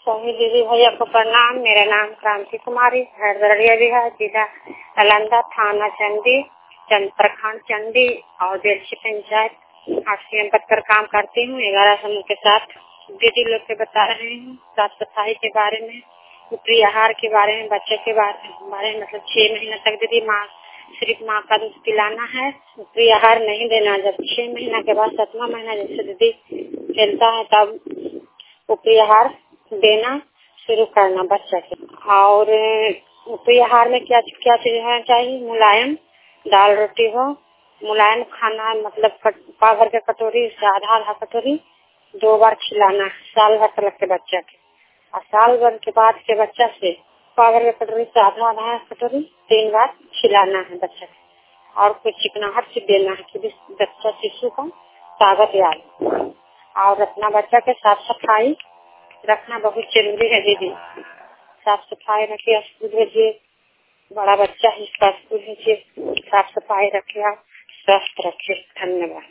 सभी दीदी भैया को प्रणाम। मेरा नाम क्रांति कुमारी हरदरिया बिहार, जिला नालंदा, थाना चंडी, प्रखंड चंडी और देलछी पंचायत 8 पद पर काम करती हूँ। 11 समूह के साथ दीदी लोग के बता रहे हूँ साफ सफाई के बारे में, ऊपरी आहार के बारे में, बच्चे के बारे में। मतलब 6 महीना तक दीदी सिर्फ माँ का दूध पिलाना है, ऊपरी आहार नहीं देना। जब 6 महीना के बाद 7वां महीना जैसे दीदी चलता है तब ऊपरी आहार देना शुरू करना बच्चा के। और ऊपरी आहार में क्या क्या चीज होना चाहिए? मुलायम दाल रोटी हो, मुलायम खाना, मतलब पाव भर के कटोरी से आधा कटोरी 2 बार खिलाना साल भर तक के बच्चा के। और साल भर के बाद के बच्चा से पाव भर के कटोरी से आधा कटोरी 3 बार खिलाना है बच्चा के। और कुछ चिकनाहट से देना है कि बच्चा शिशु का ताकत आए। और अपना बच्चा के साफ सफाई रखना बहुत जरूरी है दीदी। साफ सफाई रखिए, स्कूल भेजिए, बड़ा बच्चा है इसका स्कूल भेजिए, साफ सफाई रखिए, स्वस्थ रखिए। धन्यवाद।